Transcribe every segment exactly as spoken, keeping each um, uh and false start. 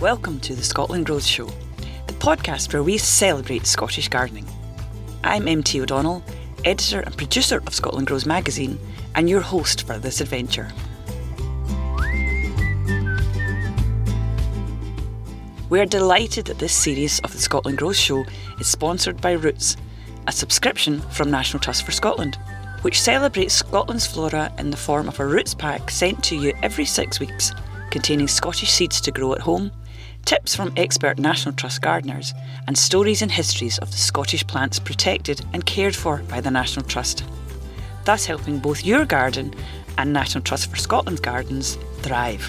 Welcome to the Scotland Grows Show, the podcast where we celebrate Scottish gardening. I'm M T O'Donnell, editor and producer of Scotland Grows magazine, and your host for this adventure. We're delighted that this series of the Scotland Grows Show is sponsored by Roots, a subscription from National Trust for Scotland, which celebrates Scotland's flora in the form of a roots pack sent to you every six weeks, containing Scottish seeds to grow at home, tips from expert National Trust gardeners, and stories and histories of the Scottish plants protected and cared for by the National Trust, thus helping both your garden and National Trust for Scotland's gardens thrive.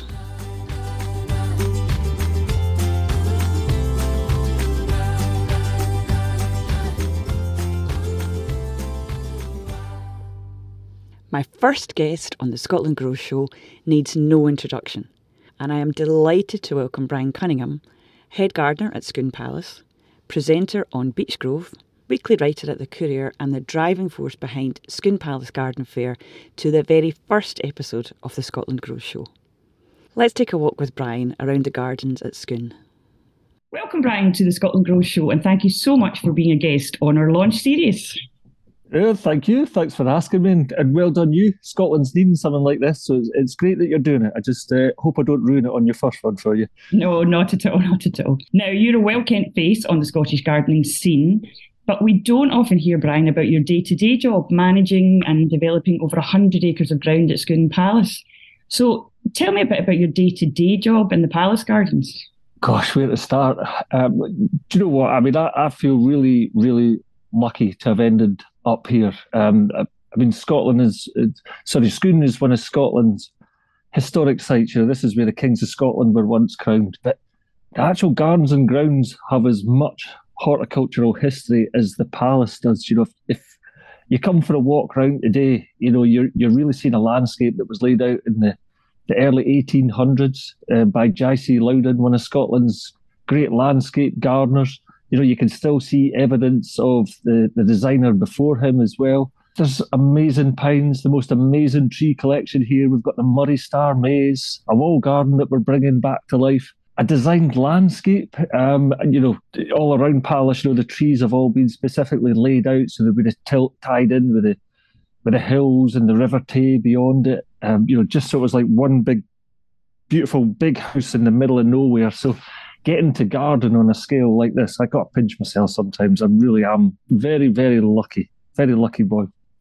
My first guest on the Scotland Grows Show needs no introduction, and I am delighted to welcome Brian Cunningham, head gardener at Scone Palace, presenter on Beechgrove, weekly writer at The Courier, and the driving force behind Scone Palace Garden Fair, to the very first episode of the Scotland Grows Show. Let's take a walk with Brian around the gardens at Scone. Welcome, Brian, to the Scotland Grows Show, and thank you so much for being a guest on our launch series. Yeah, thank you. Thanks for asking me, and, and well done you. Scotland's needing something like this, so it's, it's great that you're doing it. I just uh, hope I don't ruin it on your first one for you. No, not at all, not at all. Now, you're a well-kent face on the Scottish gardening scene, but we don't often hear, Brian, about your day-to-day job, managing and developing over one hundred acres of ground at Scone Palace. So tell me a bit about your day-to-day job in the Palace Gardens. Gosh, where to start? Um, do you know what? I mean, I, I feel really, really lucky to have ended up here. Um, I mean, Scotland is, sorry, Scone is one of Scotland's historic sites. You know, this is where the Kings of Scotland were once crowned. But the actual gardens and grounds have as much horticultural history as the palace does. You know, if, if you come for a walk round today, you know, you're you're really seeing a landscape that was laid out in the, the early eighteen hundreds uh, by J C Loudon, one of Scotland's great landscape gardeners. You know, you can still see evidence of the, the designer before him as well. There's amazing pines, the most amazing tree collection here. We've got the Murray Star Maze, a wall garden that we're bringing back to life, a designed landscape. Um, and, you know, all around Palace, you know, the trees have all been specifically laid out so they've been a tilt tied in with the with the hills and the River Tay beyond it. Um, you know, just so it was like one big, beautiful, big house in the middle of nowhere. So getting to garden on a scale like this, I got to pinch myself sometimes. I really am very, very lucky. Very lucky boy.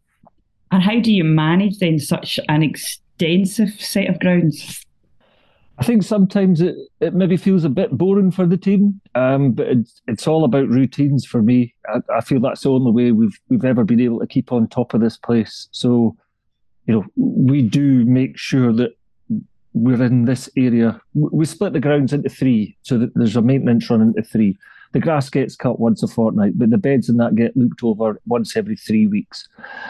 And how do you manage then such an extensive set of grounds? I think sometimes it, it maybe feels a bit boring for the team, um, but it's, it's all about routines for me. I, I feel that's the only way we've we've ever been able to keep on top of this place. So, you know, we do make sure that we're in this area. We split the grounds into three, so that there's a maintenance run into three. The grass gets cut once a fortnight, but the beds and that get looked over once every three weeks.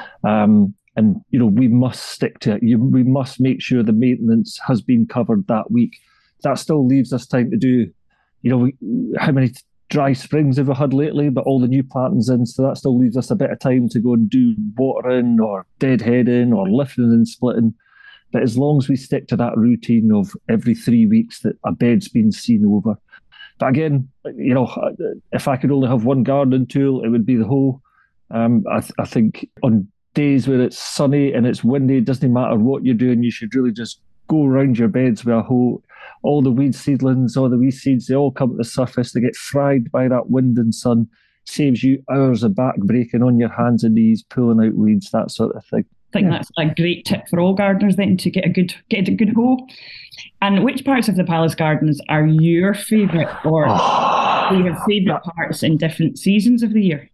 Um, and, you know, we must stick to it. You, we must make sure the maintenance has been covered that week. That still leaves us time to do, you know, we, how many dry springs have we had lately, but all the new plantings in, so that still leaves us a bit of time to go and do watering or deadheading or lifting and splitting. But as long as we stick to that routine of every three weeks that a bed's been seen over. But again, you know, if I could only have one gardening tool, it would be the hoe. Um, I, th- I think on days where it's sunny and it's windy, it doesn't matter what you're doing, you should really just go around your beds with a hoe. All the weed seedlings, all the wee seeds, they all come to the surface. They get fried by that wind and sun. Saves you hours of back breaking on your hands and knees, pulling out weeds, that sort of thing. I think that's a great tip for all gardeners then, to get a good get a good hoe. And which parts of the Palace Gardens are your favourite, or do you have favourite parts in different seasons of the year?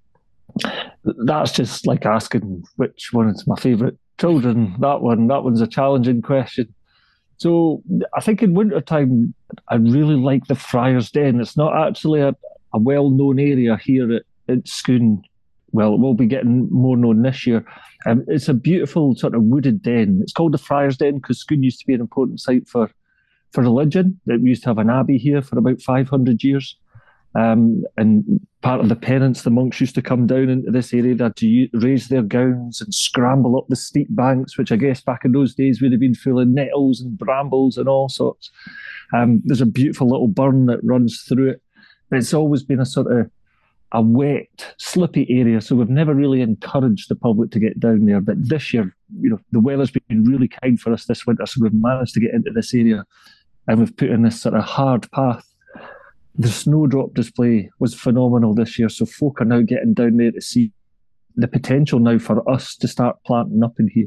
That's just like asking which one is my favourite children. That one, that one's a challenging question. So I think in winter time, I really like the Friar's Den. It's not actually a, a well-known area here at, at Scone. Well, it will be getting more known this year. Um, it's a beautiful sort of wooded den. It's called the Friar's Den because Scone used to be an important site for, for religion. We used to have an abbey here for about five hundred years. Um, and part of the penance, the monks used to come down into this area. They had to raise their gowns and scramble up the steep banks, which I guess back in those days would have been full of nettles and brambles and all sorts. Um, there's a beautiful little burn that runs through it. But it's always been a sort of a wet, slippy area, so we've never really encouraged the public to get down there. But this year, you know, the weather's been really kind for us this winter, so we've managed to get into this area, and we've put in this sort of hard path. The snowdrop display was phenomenal this year, so folk are now getting down there to see the potential now for us to start planting up in here.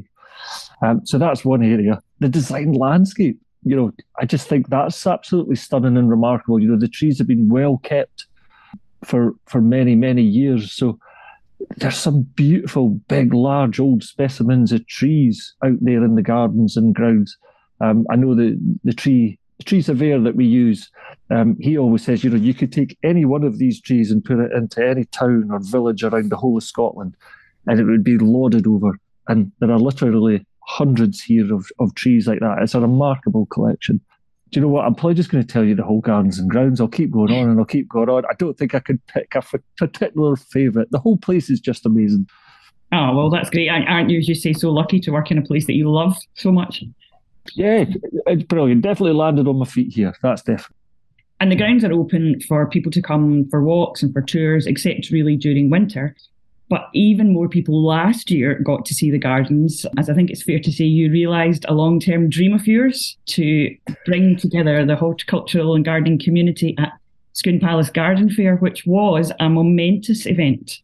Um, so that's one area. The designed landscape, you know, I just think that's absolutely stunning and remarkable. You know, the trees have been well kept for for many, many years. So there's some beautiful, big, large, old specimens of trees out there in the gardens and grounds. Um, I know the, the tree the tree surveyor that we use, um, he always says, you know, you could take any one of these trees and put it into any town or village around the whole of Scotland, and it would be lauded over. And there are literally hundreds here of, of trees like that. It's a remarkable collection. Do you know what? I'm probably just going to tell you the whole gardens and grounds. I'll keep going on and I'll keep going on. I don't think I could pick a f- particular favourite. The whole place is just amazing. Oh, well, that's great. Aren't you, as you say, so lucky to work in a place that you love so much? Yeah, it's brilliant. Definitely landed on my feet here. That's definitely. And the grounds are open for people to come for walks and for tours, except really during winter. But even more people last year got to see the gardens, as I think it's fair to say you realised a long-term dream of yours to bring together the horticultural and gardening community at Scone Palace Garden Fair, which was a momentous event.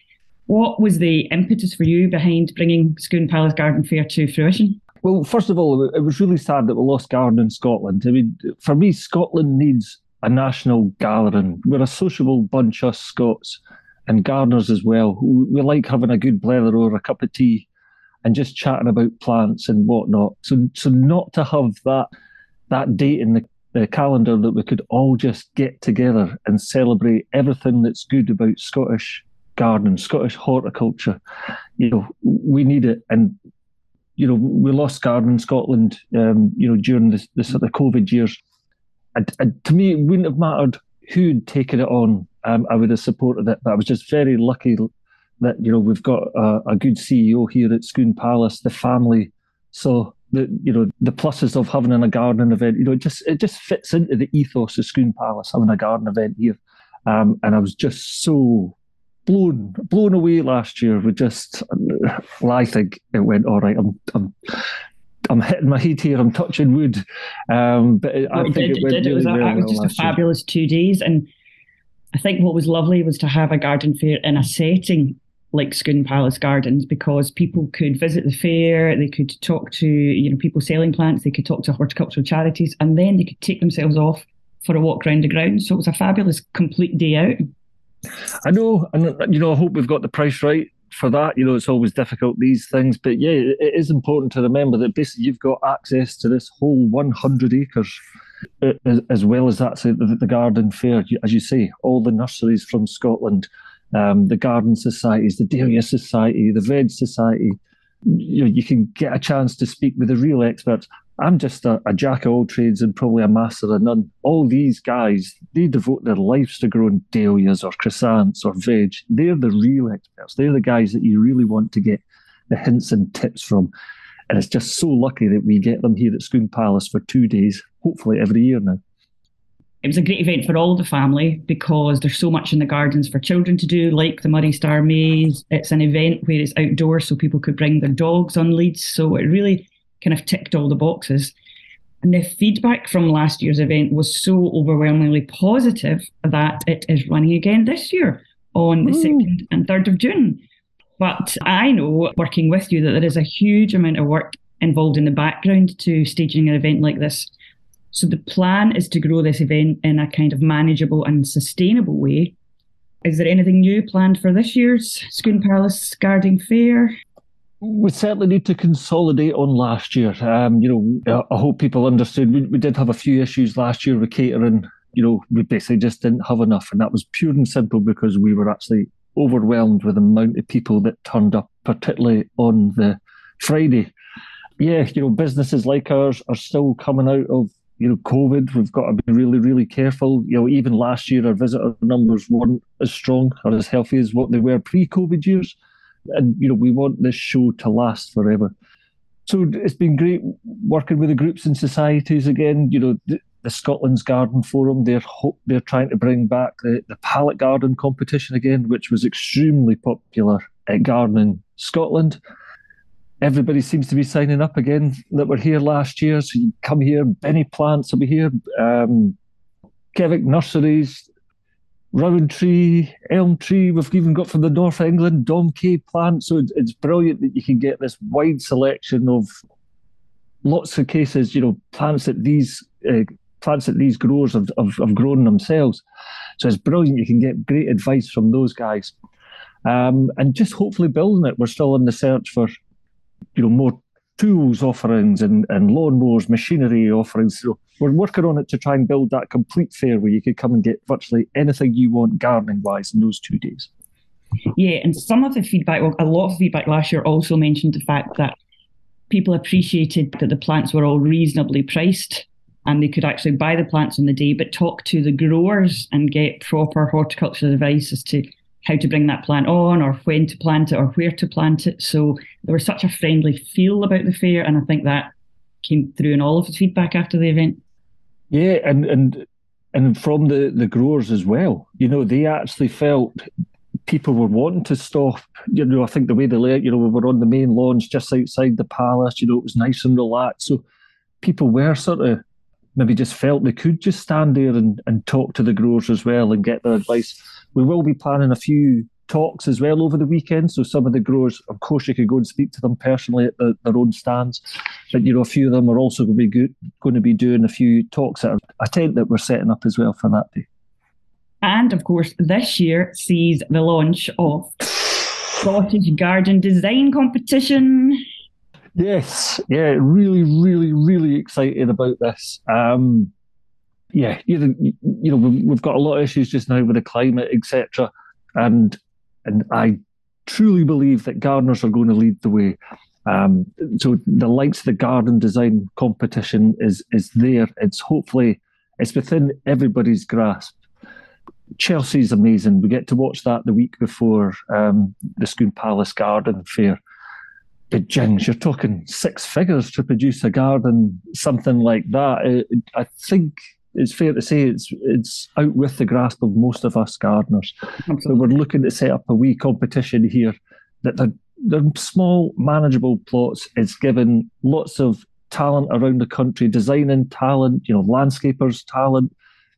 What was the impetus for you behind bringing Scone Palace Garden Fair to fruition? Well, first of all, it was really sad that we lost gardening in Scotland. I mean, for me, Scotland needs a national gathering. We're a sociable bunch, us Scots, and gardeners as well. We like having a good blether or a cup of tea and just chatting about plants and whatnot. So, so not to have that that date in the, the calendar that we could all just get together and celebrate everything that's good about Scottish gardening, Scottish horticulture. You know, we need it. And you know, we lost gardening in Scotland, um, you know, during the, the sort of COVID years. And, and to me, it wouldn't have mattered who'd taken it on. Um, I would have supported it, but I was just very lucky that, you know, we've got a, a good C E O here at Scone Palace, the family. So the, you know, the pluses of having a gardening event, you know, it just it just fits into the ethos of Scone Palace, having a garden event here. Um, and I was just so blown blown away last year with just, well, I think it went all right. I'm I'm I'm hitting my head here. I'm touching wood, um, but it, I it think did, it went it did. really It was, a, well it was just a fabulous year. two days, and I think what was lovely was to have a garden fair in a setting like Scone Palace Gardens, because people could visit the fair, they could talk to, you know, people selling plants, they could talk to horticultural charities, and then they could take themselves off for a walk around the grounds. So it was a fabulous complete day out. I know, and you know, I hope we've got the price right for that. You know, it's always difficult, these things, but yeah, it is important to remember that basically you've got access to this whole one hundred acres, as, as well as that's the, the garden fair. As you say, all the nurseries from Scotland, um, the garden societies, the Dahlia Society, the Veg Society. You know, you can get a chance to speak with the real experts. I'm just a, a jack of all trades and probably a master of none. All these guys, they devote their lives to growing dahlias or chrysanthemums or veg. They're the real experts. They're the guys that you really want to get the hints and tips from. And it's just so lucky that we get them here at Scone Palace for two days, hopefully every year now. It was a great event for all the family because there's so much in the gardens for children to do, like the Murray Star Maze. It's an event where it's outdoors, so people could bring their dogs on leads. So it really kind of ticked all the boxes. And the feedback from last year's event was so overwhelmingly positive that it is running again this year on the Ooh. second and third of June. But I know, working with you, that there is a huge amount of work involved in the background to staging an event like this. So the plan is to grow this event in a kind of manageable and sustainable way. Is there anything new planned for this year's Scone Palace Garden Fair? We certainly need to consolidate on last year. Um, you know, I hope people understood. We, we did have a few issues last year with catering. You know, we basically just didn't have enough, and that was pure and simple because we were actually overwhelmed with the amount of people that turned up, particularly on the Friday. Yeah, you know, businesses like ours are still coming out of you know, COVID, we've got to be really, really careful. You know, even last year, our visitor numbers weren't as strong or as healthy as what they were pre-COVID years. And, you know, we want this show to last forever. So it's been great working with the groups and societies again. You know, the, the Scotland's Garden Forum, they're ho- they're trying to bring back the, the Pallet Garden competition again, which was extremely popular at Gardening Scotland. Everybody seems to be signing up again that were here last year. So you come here, Benny Plants will be here, um, Kevick Nurseries, Rowan Tree, Elm Tree. We've even got from the north of England, Dom K Plant. So it's, it's brilliant that you can get this wide selection of lots of cases, you know, plants that these uh, plants that these growers have, have, have grown themselves. So it's brilliant. You can get great advice from those guys. Um, and just hopefully building it. We're still in the search for, you know, more tools offerings and, and lawnmowers, machinery offerings. So we're working on it to try and build that complete fair where you could come and get virtually anything you want gardening-wise in those two days. Yeah, and some of the feedback, well, a lot of feedback last year also mentioned the fact that people appreciated that the plants were all reasonably priced and they could actually buy the plants on the day, but talk to the growers and get proper horticultural advice as to how to bring that plant on or when to plant it or where to plant it. So there was such a friendly feel about the fair, and I think that came through in all of the feedback after the event. Yeah, and and and from the, the growers as well. You know, they actually felt people were wanting to stop. You know, I think the way they lay it, you know, we were on the main lawns just outside the palace, you know, it was nice and relaxed. So people were sort of maybe just felt they could just stand there and, and talk to the growers as well and get their advice. We will be planning a few talks as well over the weekend. So some of the growers, of course, you could go and speak to them personally at the, their own stands. But, you know, a few of them are also going to be good, going to be doing a few talks at a tent that we're setting up as well for that day. And, of course, this year sees the launch of Scottish Garden Design Competition. Yes, yeah, really, really, really excited about this. Um, yeah, you, you know, we've got a lot of issues just now with the climate, et cetera. And and I truly believe that gardeners are going to lead the way. Um, so the likes of the garden design competition is is there. It's hopefully it's within everybody's grasp. Chelsea's amazing. We get to watch that the week before um, the Scone Palace Garden Fair. But Jings, you're talking six figures to produce a garden, something like that. I think it's fair to say it's it's out with the grasp of most of us gardeners. So we're looking to set up a wee competition here that they're, they're small, manageable plots. It's given lots of talent around the country, designing talent, you know, landscapers talent,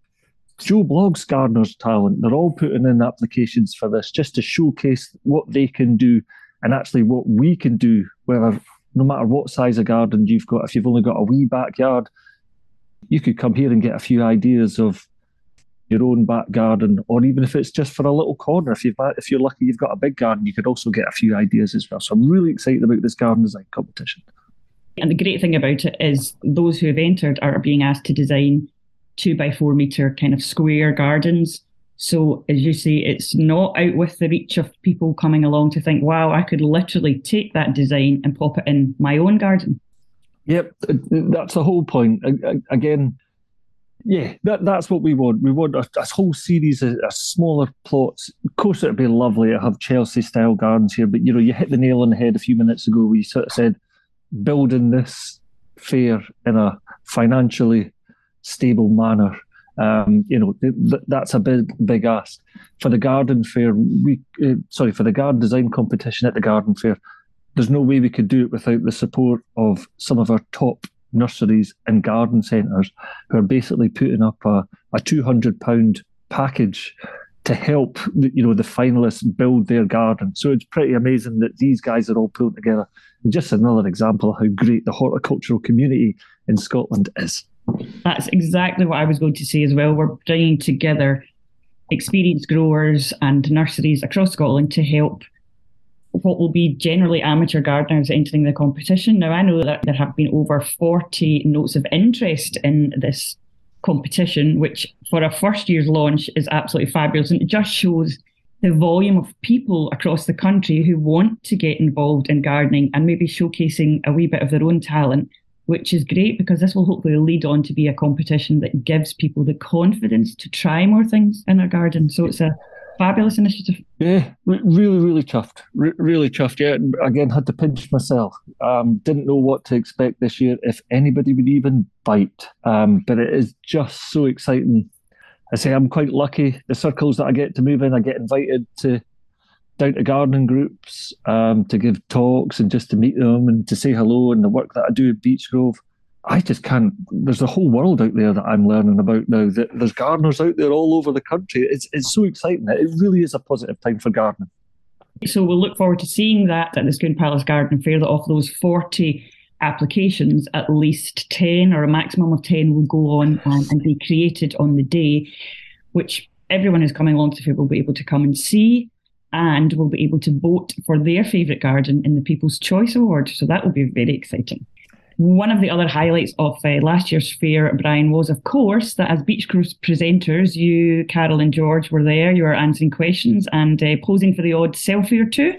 Joe Blogg's gardeners talent. They're all putting in applications for this just to showcase what they can do and actually what we can do, whether no matter what size of garden you've got, if you've only got a wee backyard, you could come here and get a few ideas of your own back garden, or even if it's just for a little corner. If you've if you're lucky, you've got a big garden, you could also get a few ideas as well. So I'm really excited about this garden design competition. And the great thing about it is those who have entered are being asked to design two by four metre kind of square gardens. So as you say, it's not out with the reach of people coming along to think, wow, I could literally take that design and pop it in my own garden. Yep, that's the whole point. Again, yeah, that, that's what we want. We want a, a whole series of, of smaller plots. Of course, it'd be lovely to have Chelsea-style gardens here, but you know, you hit the nail on the head a few minutes ago where you sort of said building this fair in a financially stable manner. Um, you know, th- that's a big, big ask. For the garden fair, we uh, sorry, for the garden design competition at the garden fair, there's no way we could do it without the support of some of our top nurseries and garden centres who are basically putting up a, a two hundred pounds package to help the, you know, the finalists build their garden. So it's pretty amazing that these guys are all pulled together. And just another example of how great the horticultural community in Scotland is. That's exactly what I was going to say as well. We're bringing together experienced growers and nurseries across Scotland to help what will be generally amateur gardeners entering the competition. Now, I know that there have been over forty notes of interest in this competition, which for a first year's launch is absolutely fabulous. And it just shows the volume of people across the country who want to get involved in gardening and maybe showcasing a wee bit of their own talent which is great because this will hopefully lead on to be a competition that gives people the confidence to try more things in their garden. So it's a fabulous initiative. Yeah, re- really, really chuffed. Re- really chuffed. Yeah, again, had to pinch myself. Um, didn't know what to expect this year, if anybody would even bite. Um, but it is just so exciting. I say I'm quite lucky. The circles that I get to move in, I get invited to down to gardening groups, um, to give talks and just to meet them and to say hello, and the work that I do at Beechgrove. I just can't. There's a whole world out there that I'm learning about now. That there's gardeners out there all over the country. It's it's so exciting. It really is a positive time for gardening. So we'll look forward to seeing that at the Scone Palace Garden Fair. That of those forty applications, at least ten or a maximum of ten will go on um, and be created on the day, which everyone who's coming along to the fair will be able to come and see, and will be able to vote for their favourite garden in the People's Choice Award. So that will be very exciting. One of the other highlights of uh, last year's fair, Brian, was, of course, that as Beechgrove presenters, you, Carol and George were there. You were answering questions and uh, posing for the odd selfie or two.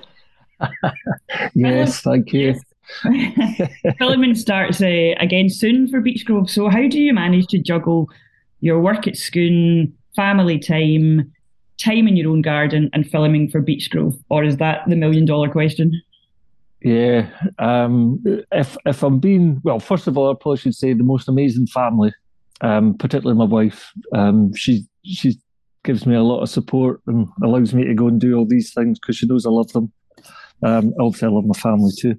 Yes, thank you. Philemon starts uh, again soon for Beechgrove. So how do you manage to juggle your work at Scone, family time, time in your own garden and filming for Beechgrove? Or is that the million dollar question? Yeah, um, if if I'm being, well, first of all, I probably should say the most amazing family, um, particularly my wife. Um, she she gives me a lot of support and allows me to go and do all these things because she knows I love them. Um, obviously, I love my family too.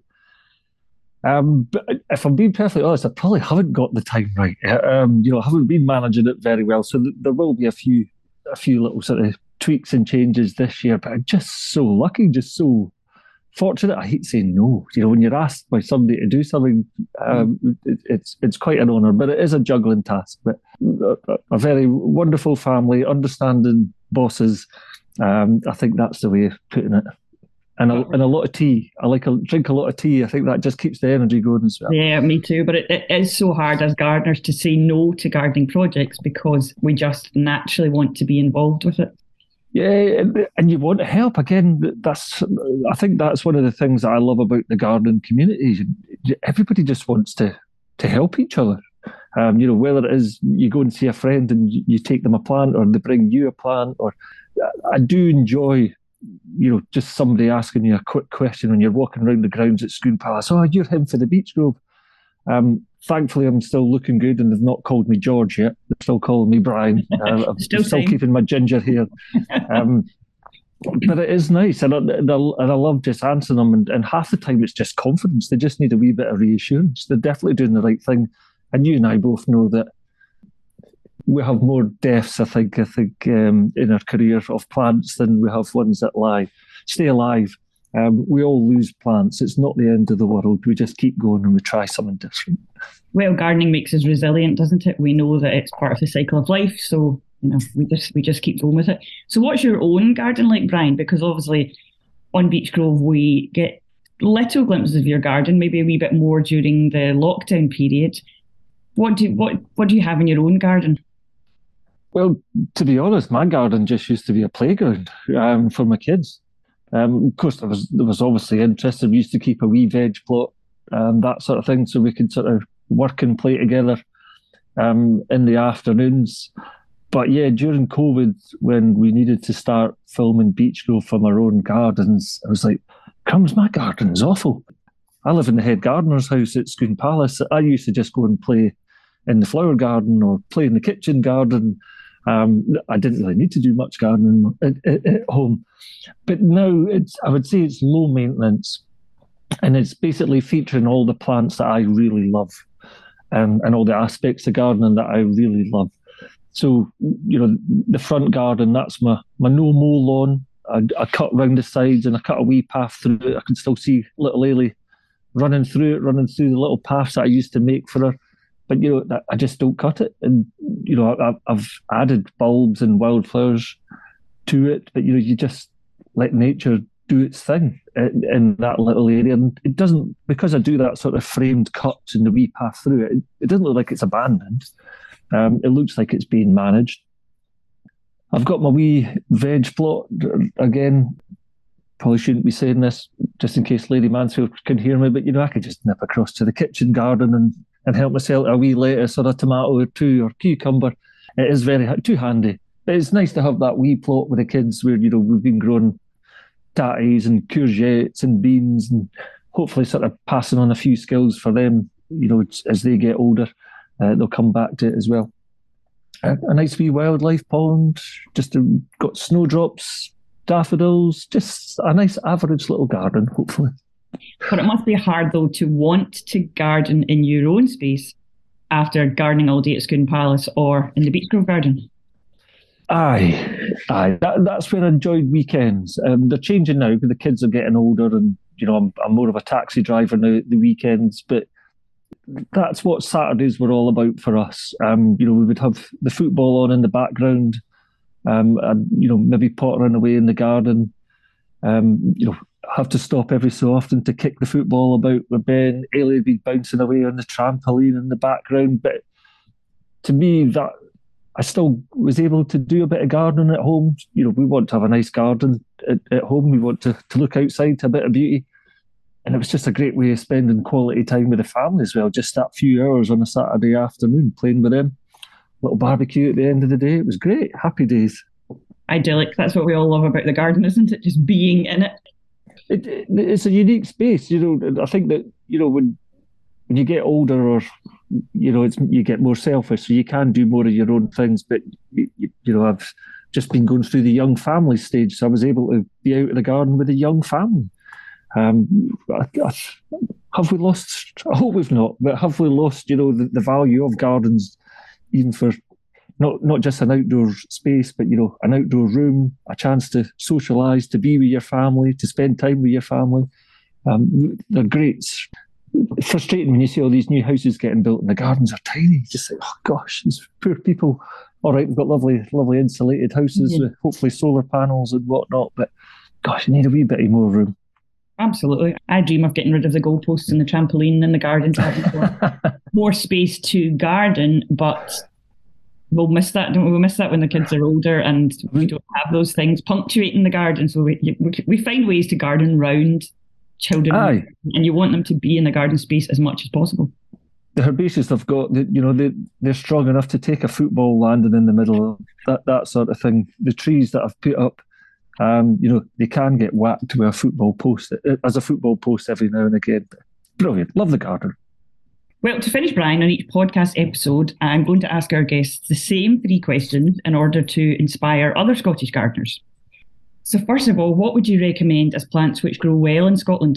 Um, but if I'm being perfectly honest, I probably haven't got the time right. Um, you know, I haven't been managing it very well, so th- there will be a few a few little sort of tweaks and changes this year. But I'm just so lucky, just so fortunate. I hate saying no. You know, when you're asked by somebody to do something, um, it, it's it's quite an honour, but it is a juggling task. But a, a very wonderful family, understanding bosses. Um, I think that's the way of putting it. And a, and a lot of tea. I like a drink a lot of tea. I think that just keeps the energy going as well. Yeah, me too. But it, it is so hard as gardeners to say no to gardening projects because we just naturally want to be involved with it. Yeah, and, and you want to help. Again, that's I think that's one of the things that I love about the gardening community. Everybody just wants to to help each other. Um, you know, whether it is you go and see a friend and you, you take them a plant, or they bring you a plant, or I do enjoy, you know, just somebody asking you a quick question when you're walking around the grounds at Scone Palace. Oh, you're him for the Beechgrove. Um, thankfully, I'm still looking good, and they've not called me George yet. They're still calling me Brian. Uh, I'm still, still keeping my ginger hair. Um, but it is nice, and I, and I, and I love just answering them. And, and half the time, it's just confidence. They just need a wee bit of reassurance. They're definitely doing the right thing. And you and I both know that we have more deaths, I think, I think um, in our career of plants than we have ones that lie, stay alive. Um, we all lose plants. It's not the end of the world. We just keep going and we try something different. Well, gardening makes us resilient, doesn't it? We know that it's part of the cycle of life, so you know we just we just keep going with it. So, what's your own garden like, Brian? Because obviously, on Beechgrove we get little glimpses of your garden, maybe a wee bit more during the lockdown period. What do what what do you have in your own garden? Well, to be honest, my garden just used to be a playground um, for my kids. Um, of course, there was there was obviously interest. We used to keep a wee veg plot and that sort of thing, so we could sort of work and play together um, in the afternoons. But yeah, during COVID, when we needed to start filming Beechgrove from our own gardens, I was like, crumbs, my garden's awful. I live in the head gardener's house at Scone Palace. I used to just go and play in the flower garden or play in the kitchen garden. Um, I didn't really need to do much gardening at, at, at home. But now it's, I would say it's low maintenance, and it's basically featuring all the plants that I really love, and, and all the aspects of gardening that I really love. So, you know, the front garden, that's my, my no-mow lawn. I, I cut round the sides and I cut a wee path through it. I can still see little Ailey running through it, running through the little paths that I used to make for her. But, you know, I just don't cut it. And, you know, I've added bulbs and wildflowers to it. But, you know, you just let nature do its thing in that little area. And it doesn't, because I do that sort of framed cut and the wee path through it, it doesn't look like it's abandoned. Um, it looks like it's being managed. I've got my wee veg plot. Again, probably shouldn't be saying this just in case Lady Mansfield can hear me, but, you know, I could just nip across to the kitchen garden and and help myself a wee lettuce or a tomato or two or cucumber. It is very too handy. But it's nice to have that wee plot with the kids where, you know, we've been growing tatties and courgettes and beans, and hopefully sort of passing on a few skills for them, you know, as they get older. Uh, they'll come back to it as well. A, a nice wee wildlife pond, just a, got snowdrops, daffodils, just a nice average little garden, hopefully. But it must be hard, though, to want to garden in your own space after gardening all day at Scone Palace or in the Beechgrove garden. Aye, aye. That, that's where I enjoyed weekends. Um, they're changing now because the kids are getting older, and you know I'm, I'm more of a taxi driver now at the weekends. But that's what Saturdays were all about for us. Um, you know, we would have the football on in the background, um, and you know maybe pottering away in the garden. Um, you know, have to stop every so often to kick the football about with Ben. Ailey would be bouncing away on the trampoline in the background. But to me, that I still was able to do a bit of gardening at home. You know, we want to have a nice garden at, at home. We want to, to look outside to a bit of beauty. And it was just a great way of spending quality time with the family as well. Just that few hours on a Saturday afternoon playing with them. Little barbecue at the end of the day. It was great. Happy days. Idyllic. That's what we all love about the garden, isn't it? Just being in it. It, it, it's a unique space. You know, I think that, you know, when when you get older, or you know, it's you get more selfish, so you can do more of your own things. But you, you know, I've just been going through the young family stage, so I was able to be out in the garden with a young family. Um, I, I, have we lost? I hope we've not, but have we lost? You know, the, the value of gardens, even for not not just an outdoor space, but you know, an outdoor room, a chance to socialise, to be with your family, to spend time with your family. Um, they're great. It's frustrating when you see all these new houses getting built and the gardens are tiny. You just think, oh gosh, these poor people. All right, we've got lovely, lovely insulated houses mm-hmm. with hopefully solar panels and whatnot, but gosh, you need a wee bit more room. Absolutely. I dream of getting rid of the goalposts and the trampoline in the garden to have more space to garden, but we'll miss that, don't we? We'll miss that when the kids are older and we don't have those things punctuating the garden. So we we find ways to garden round children. Aye. And you want them to be in the garden space as much as possible. The herbaceous have got, you know, they, they're strong enough to take a football landing in the middle, that, that sort of thing. The trees that I've put up, um, you know, they can get whacked with a football post, as a football post every now and again. Brilliant. Love the garden. Well, to finish, Brian, on each podcast episode, I'm going to ask our guests the same three questions in order to inspire other Scottish gardeners. So first of all, what would you recommend as plants which grow well in Scotland?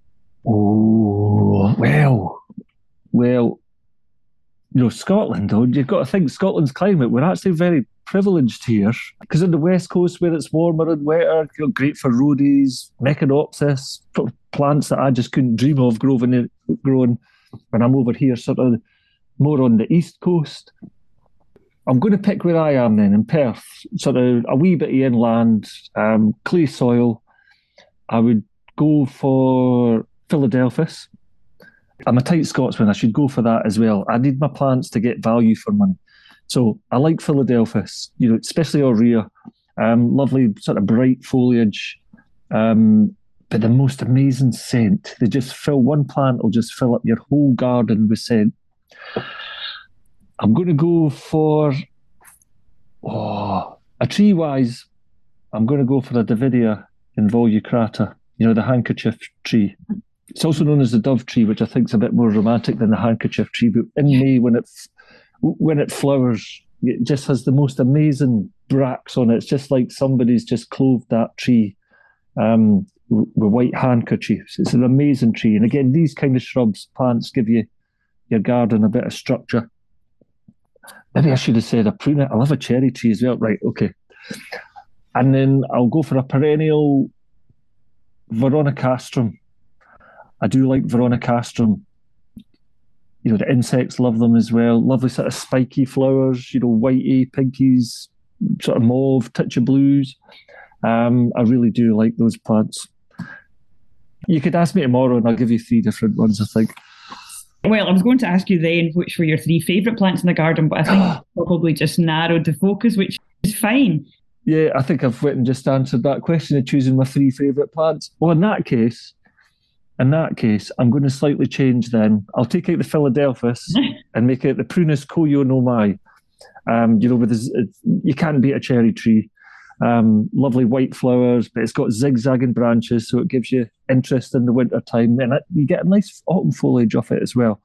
Oh, well, well, you know, Scotland, though, you've got to think Scotland's climate, we're actually very privileged here, because on the west coast where it's warmer and wetter, you know, great for rhodies, Echinopsis, plants that I just couldn't dream of growing, growing when I'm over here, sort of more on the east coast. I'm going to pick where I am then, in Perth, sort of a wee bit of inland, um, clay soil. I would go for Philadelphus. I'm a tight Scotsman, I should go for that as well. I need my plants to get value for money. So I like Philadelphus, you know, especially Aurea. Um, lovely sort of bright foliage, um, but the most amazing scent. They just fill, one plant will just fill up your whole garden with scent. I'm going to go for, oh, a tree-wise, I'm going to go for a Davidia involucrata, you know, the handkerchief tree. It's also known as the dove tree, which I think is a bit more romantic than the handkerchief tree. But in May, when it when it flowers, it just has the most amazing bracts on it. It's just like somebody's just clothed that tree um, with white handkerchiefs. It's an amazing tree. And again, these kind of shrubs, plants, give you your garden a bit of structure. Maybe I should have said a prunette. I love a cherry tree as well. Right, okay. And then I'll go for a perennial Veronicastrum. I do like Veronicastrum. You know, the insects love them as well. Lovely sort of spiky flowers, you know, whitey, pinkies, sort of mauve, touch of blues. Um, I really do like those plants. You could ask me tomorrow and I'll give you three different ones, I think. Well, I was going to ask you then which were your three favourite plants in the garden, but I think you probably just narrowed the focus, which is fine. Yeah, I think I've went and just answered that question of choosing my three favourite plants. Well, in that case, in that case, I'm going to slightly change then. I'll take out the Philadelphus and make it the Prunus Koyo no Mai. Um, you know, with this, you can't beat a cherry tree. Um, lovely white flowers, but it's got zigzagging branches, so it gives you interest in the winter time, and it, you get a nice autumn foliage off it as well.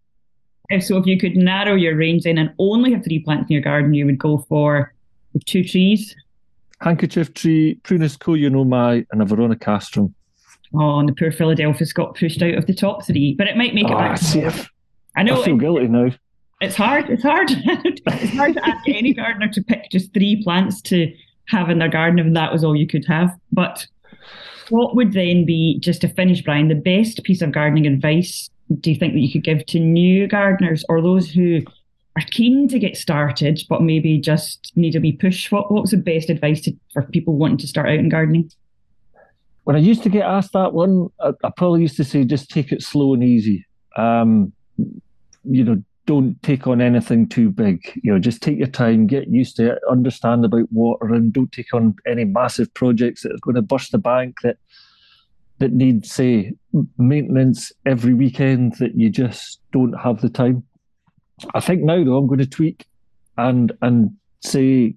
If so, if you could narrow your range in and only have three plants in your garden, you would go for the two trees. Handkerchief tree, Prunus Koyo no Mai, and a Veronicastrum. Oh, and the poor Philadelphus got pushed out of the top three, but it might make it oh, back. See, I know. I feel it, guilty now. It's hard. It's hard. It's hard to ask any gardener to pick just three plants to have in their garden if that was all you could have. But what would then be, just to finish, Brian, the best piece of gardening advice do you think that you could give to new gardeners or those who are keen to get started but maybe just need a wee push? What, what was the best advice to, for people wanting to start out in gardening? When I used to get asked that one, I, I probably used to say, just take it slow and easy. Um, you know, don't take on anything too big. You know, just take your time, get used to it, understand about water, and don't take on any massive projects that are going to burst the bank that that need, say, maintenance every weekend that you just don't have the time. I think now, though, I'm going to tweak and and say,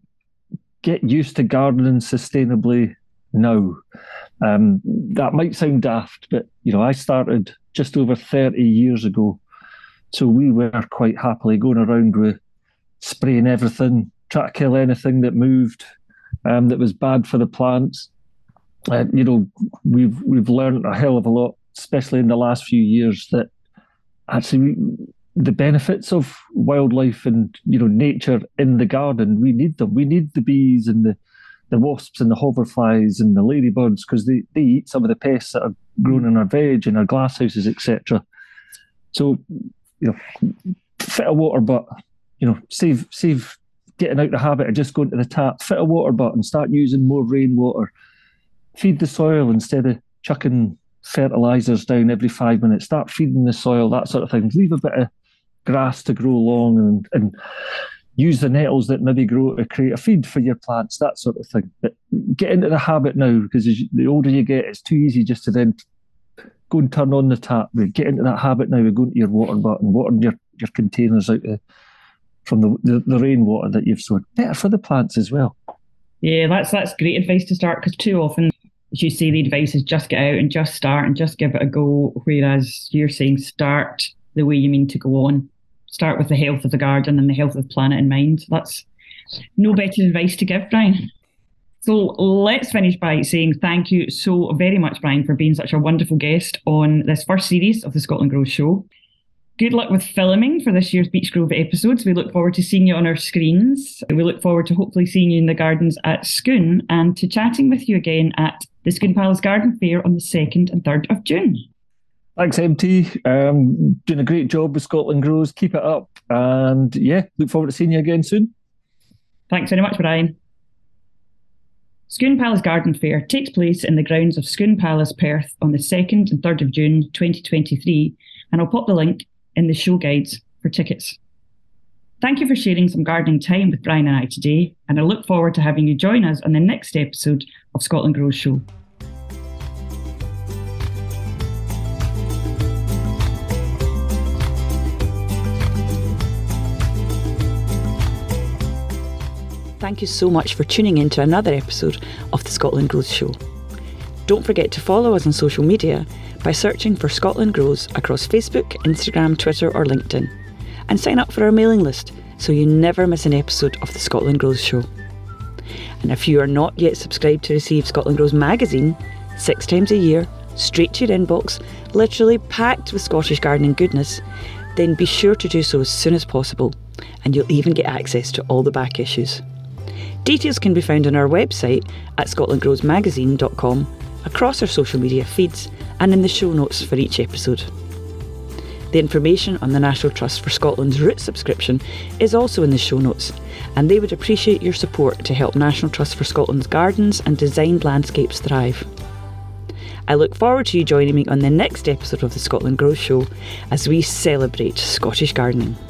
get used to gardening sustainably now. Um, that might sound daft, but you know, I started just over thirty years ago, so we were quite happily going around with spraying everything, trying to kill anything that moved, um, that was bad for the plants. Uh, you know, we've we've learned a hell of a lot, especially in the last few years, that actually we, the benefits of wildlife and, you know, nature in the garden, we need them. We need the bees and the the wasps and the hoverflies and the ladybirds, because they, they eat some of the pests that are grown in our veg and our glasshouses, et cetera. So, you know, fit a water butt, you know, save save getting out the habit of just going to the tap, fit a water butt and start using more rainwater. Feed the soil instead of chucking fertilizers down every five minutes. Start feeding the soil, that sort of thing. Leave a bit of grass to grow along, and, and use the nettles that maybe grow to create a feed for your plants, that sort of thing. But get into the habit now, because as you, the older you get, it's too easy just to then go and turn on the tap. Get into that habit now of going to your water butt and watering your, your containers out of, from the, the, the rainwater that you've stored. Better for the plants as well. Yeah, that's that's great advice to start, because too often, as you say, the advice is just get out and just start and just give it a go, whereas you're saying start the way you mean to go on. Start with the health of the garden and the health of the planet in mind. That's no better advice to give, Brian. So let's finish by saying thank you so very much, Brian, for being such a wonderful guest on this first series of the Scotland Grows Show. Good luck with filming for this year's Beech Grove episodes. We look forward to seeing you on our screens. We look forward to hopefully seeing you in the gardens at Scone and to chatting with you again at the Scone Palace Garden Fair on the second and third of June. Thanks, M T. Um, doing a great job with Scotland Grows. Keep it up. And yeah, look forward to seeing you again soon. Thanks very much, Brian. Scone Palace Garden Fair takes place in the grounds of Scone Palace, Perth on the second and third of June twenty twenty-three, and I'll pop the link in the show guides for tickets. Thank you for sharing some gardening time with Brian and I today, and I look forward to having you join us on the next episode of Scotland Grows Show. Thank you so much for tuning in to another episode of the Scotland Grows Show. Don't forget to follow us on social media by searching for Scotland Grows across Facebook, Instagram, Twitter or LinkedIn, and sign up for our mailing list so you never miss an episode of the Scotland Grows Show. And if you are not yet subscribed to receive Scotland Grows magazine, six times a year, straight to your inbox, literally packed with Scottish gardening goodness, then be sure to do so as soon as possible, and you'll even get access to all the back issues. Details can be found on our website at scotland grows magazine dot com, across our social media feeds, and in the show notes for each episode. The information on the National Trust for Scotland's Root subscription is also in the show notes, and they would appreciate your support to help National Trust for Scotland's gardens and designed landscapes thrive. I look forward to you joining me on the next episode of the Scotland Grows Show as we celebrate Scottish gardening.